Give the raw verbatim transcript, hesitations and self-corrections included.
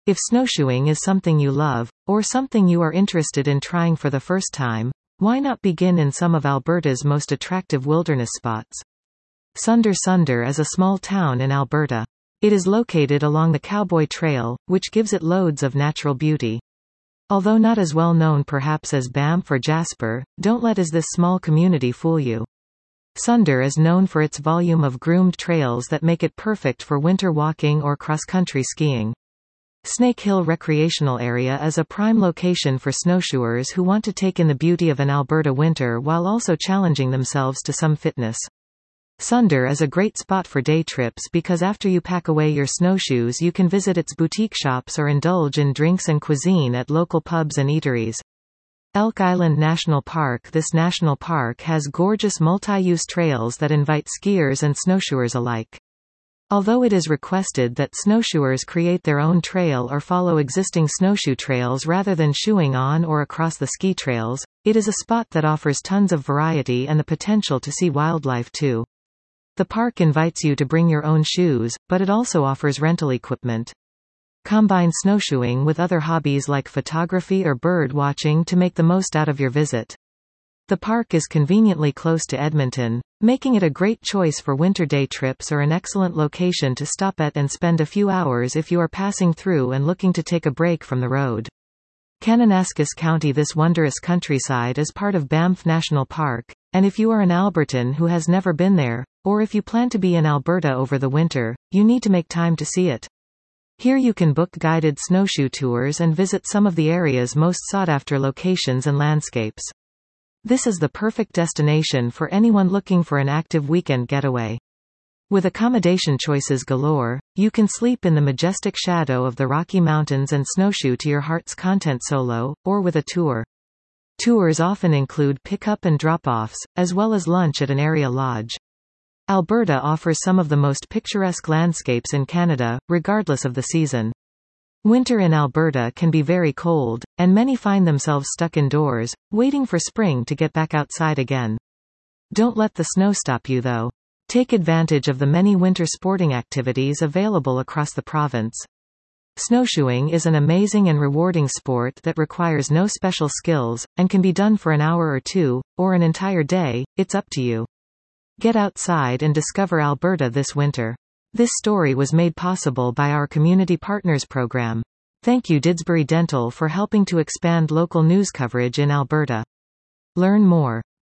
If snowshoeing is something you love, or something you are interested in trying for the first time, why not begin in some of Alberta's most attractive wilderness spots? Sunder Sunder is a small town in Alberta. It is located along the Cowboy Trail, which gives it loads of natural beauty. Although not as well known perhaps as Banff or Jasper, don't let as this small community fool you. Sunder is known for its volume of groomed trails that make it perfect for winter walking or cross-country skiing. Snake Hill Recreational Area is a prime location for snowshoers who want to take in the beauty of an Alberta winter while also challenging themselves to some fitness. Sunder is a great spot for day trips because after you pack away your snowshoes you can visit its boutique shops or indulge in drinks and cuisine at local pubs and eateries. Elk Island National Park. This national park has gorgeous multi-use trails that invite skiers and snowshoers alike. Although it is requested that snowshoers create their own trail or follow existing snowshoe trails rather than shoeing on or across the ski trails, it is a spot that offers tons of variety and the potential to see wildlife too. The park invites you to bring your own shoes, but it also offers rental equipment. Combine snowshoeing with other hobbies like photography or bird watching to make the most out of your visit. The park is conveniently close to Edmonton, making it a great choice for winter day trips or an excellent location to stop at and spend a few hours if you are passing through and looking to take a break from the road. Kananaskis County. This wondrous countryside is part of Banff National Park, and if you are an Albertan who has never been there, or if you plan to be in Alberta over the winter, you need to make time to see it. Here you can book guided snowshoe tours and visit some of the area's most sought-after locations and landscapes. This is the perfect destination for anyone looking for an active weekend getaway. With accommodation choices galore, you can sleep in the majestic shadow of the Rocky Mountains and snowshoe to your heart's content solo, or with a tour. Tours often include pick-up and drop-offs, as well as lunch at an area lodge. Alberta offers some of the most picturesque landscapes in Canada, regardless of the season. Winter in Alberta can be very cold, and many find themselves stuck indoors, waiting for spring to get back outside again. Don't let the snow stop you though. Take advantage of the many winter sporting activities available across the province. Snowshoeing is an amazing and rewarding sport that requires no special skills, and can be done for an hour or two, or an entire day, it's up to you. Get outside and discover Alberta this winter. This story was made possible by our Community Partners program. Thank you Didsbury Dental for helping to expand local news coverage in Alberta. Learn more.